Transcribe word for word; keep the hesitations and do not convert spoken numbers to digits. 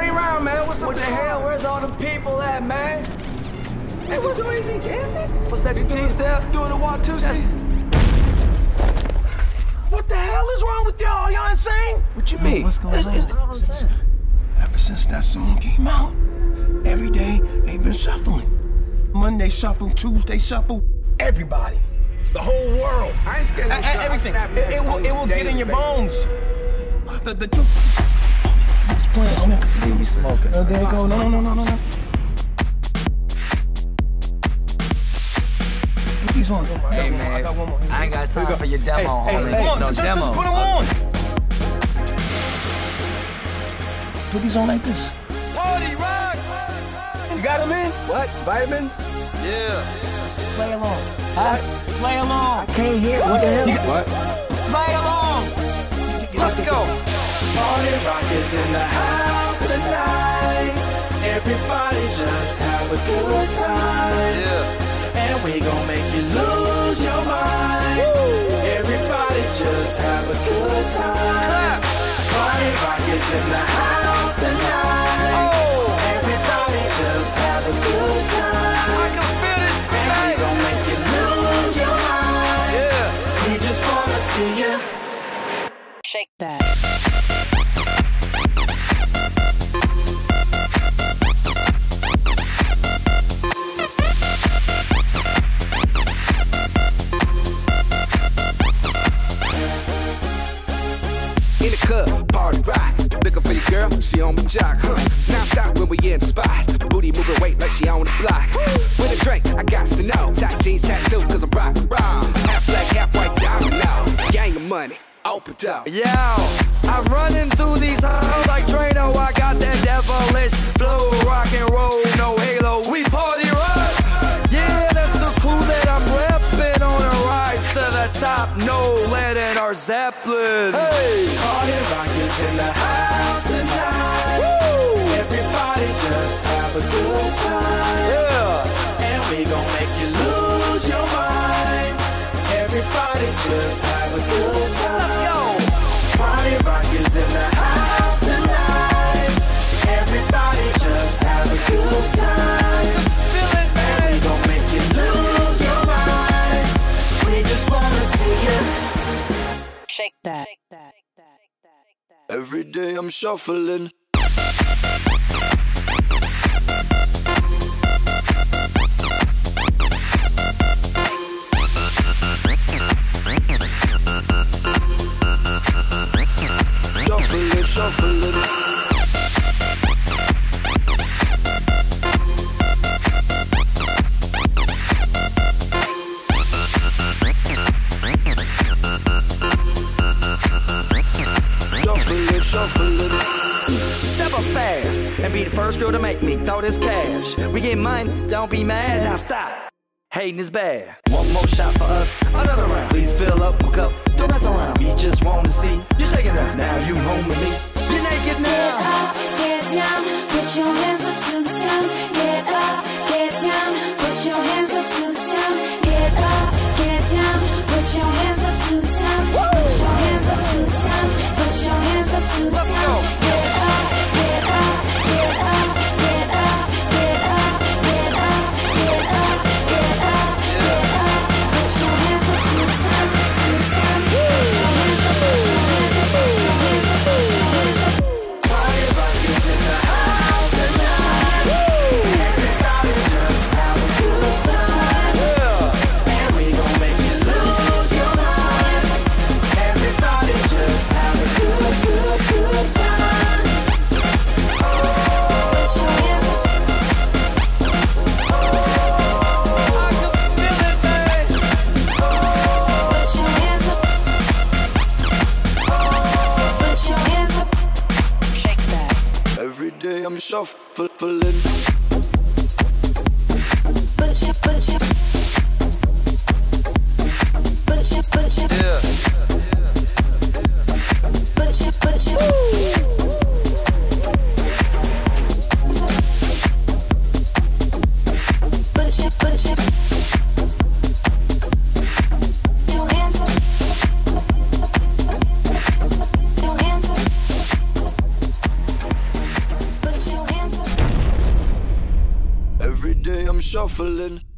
party around, man. What's up? What the hell? Where's all the people at, man? Hey, what's the way he dancing? What's that? The T-step? Doing the walk two C? What the hell is wrong with y'all? Y'all insane? What you mean? What's going on? It's, it's, it's, ever since that song came out, every day they've been shuffling. Monday shuffle, Tuesday shuffle, everybody. The whole world. I ain't scared of A- a- everything. It, it will, it will get in your bones. The, the truth. It's playing. Oh, man. See you smoking. Oh, there you go. No, no, no, no, no, no. Put these on. Hey, man, I got one more. I ain't got time for your demo, Hey, homie. hey, come on, no just, demo. just put them on. Put these on like this. Party rock! You got them in? What? Vitamins? Yeah. Play along. Huh? Play along. Can't hear. What the hell? What? Play along. Let's go. Party rock is in the house tonight. Everybody just have a good time. Yeah. And we gon' make you lose your mind. Woo. Everybody just have a good time. Clap. Party rock is in the house tonight. Oh. Everybody just have a good time. I can feel this And we thing. gon' make you lose your mind. Yeah. We just wanna see you. Shake that. In the club, party rock. Looking for your girl, she on my jock, huh? Now stop when we in the spot. Booty moving weight like she on the block. With a drink, I got to know. Tight jeans, tattoo, cause I'm rock and roll. Half black, half white, diamond now. Gang of money, open up. Yo, I'm running through these halls like Drano. I got that devilish flow, rock and roll, no halo. We party rock. Yeah, that's the crew that I'm repping on a rise to the top. No lead in our Zeppelin. Hey, Party rock is in the house tonight. woo, Everybody just have a good time. yeah. And we gon' make you lose your mind. Everybody just have a good time. Let's go. Party rock is in the house tonight. Everybody just have a good time. Feel it, And man. we gon' make you lose your mind. We just wanna see you. Shake that. Every day I'm shuffling. Shuffling, shuffling. Shuffling, shuffling. Step up fast and be the first girl to make me throw this cash. We get mine, don't be mad, now stop. Hating is bad. One more shot for us, another round. Please fill up my cup, don't mess around. We just want to see you shaking up. Now you home with me. You're naked Get now. up, get down, put your hands up to the sound. Get up, get down, put your hands up to the sound. Get up, get down, put your hands up to the sound. Put your hands up to the sound. Put your hands up to the Let's sound. go. Get up, get up, get up, get up, get up, get up, get up, get up, get up. Put your hands up to the sound, to the sound. Put your hands up, put your hands up, put your hands up, put your hands up. Party rock is in the house tonight. Everybody just have a good time. Yeah. And we gon' make you lose your mind. Everybody just have a good, good, good time. Put your hands up. I can feel it, man. Put your hands up. Put your hands up. Shake that. Every day I'm shuffling. Put your, put your, put your, put your, Yeah. put your, put your. Put your, put your. Your hands up. Your hands up. Put Every day I'm shuffling.